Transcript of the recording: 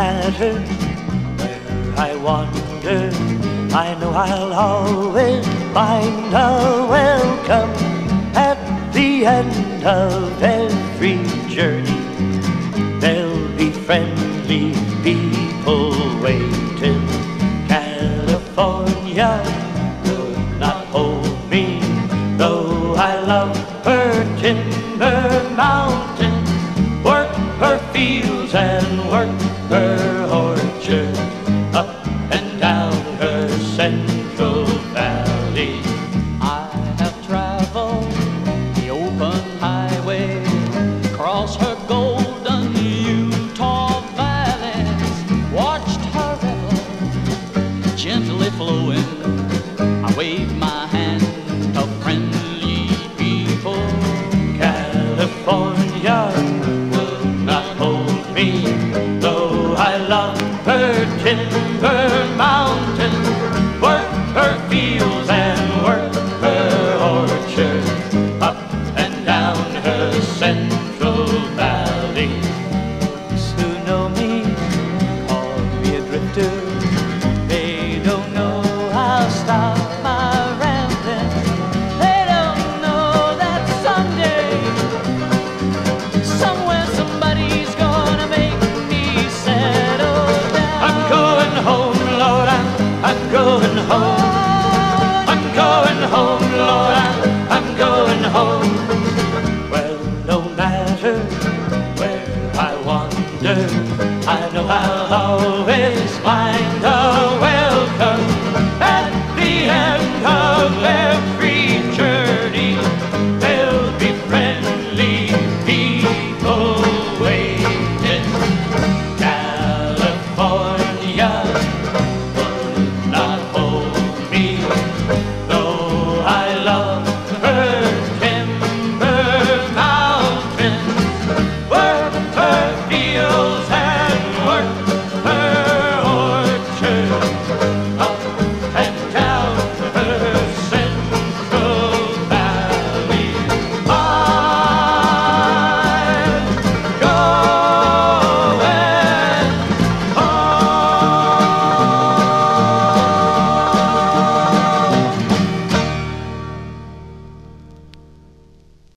matter where I wander, I know I'll always find a welcome at the end of every journey. There'll be friendly people waiting. California could not hold me, though I love her timber mountain, work her fields and work her orchard, up and down her Central Valley. I have traveled the open highway, across her golden Utah valleys, watched her river gently flowing. I wave my hand to friendly people. California will not hold me, though I love her timber mountain, work her fields and work her orchard, up and down her Central Valley. Those who know me call me a drifter. They don't know I'll stop my rambling. They don't know that someday, somewhere, somebody's gonna make me settle down. I'm going home, Lord, I'm going home. I'm going home, Lord, I'm going home. Well, no matter where I wander,